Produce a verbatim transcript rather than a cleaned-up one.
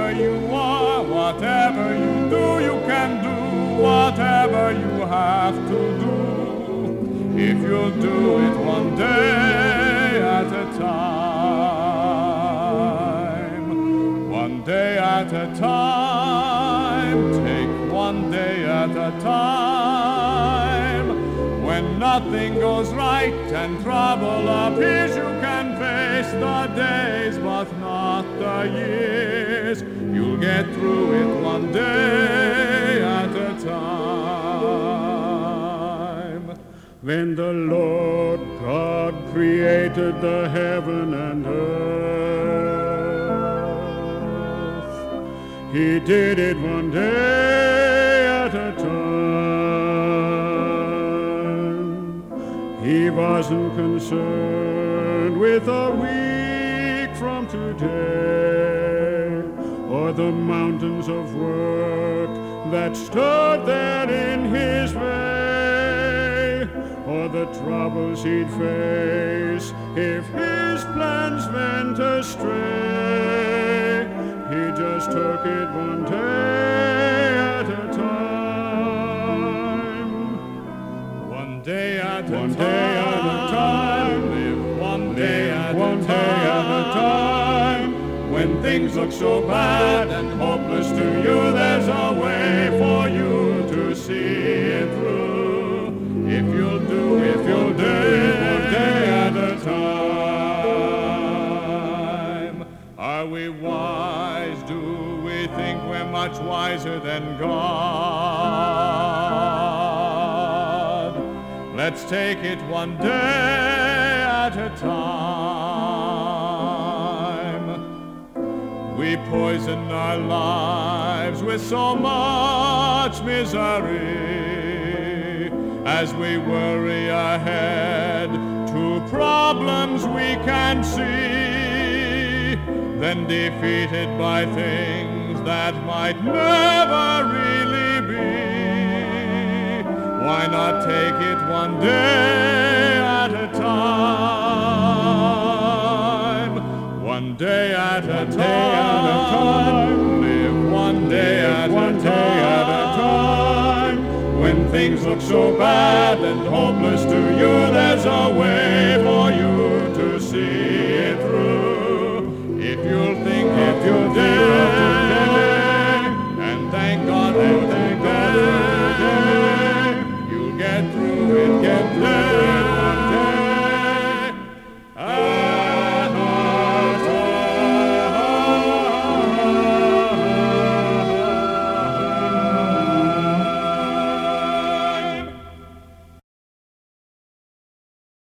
whoever you are, whatever you do, you can do whatever you have to do. If you'll do it one day at a time, one day at a time, take one day at a time. When nothing goes right and trouble appears, you can face the days but not the years. You'll get through it one day at a time. When the Lord God created the heaven and earth, He did it one day at a time. He wasn't concerned with a week from today, or the mountains of work that stood there in His way, or the troubles He'd face if His plans went astray. He just took it one day at a time. One day at a one time. Day at a time. Live one day at one a time. Day at a time. When things look so bad and hopeless to you, there's a way for you to see it through. If you'll do, if you'll do it one day at a time. Are we wise? Do we think we're much wiser than God? Let's take it one day at a time. We poison our lives with so much misery as we worry ahead to problems we can't see, then defeated by things that might never really be. Why not take it one day at a time? One day at a time. Live one day at a time. When things look so bad and hopeless to you, there's a way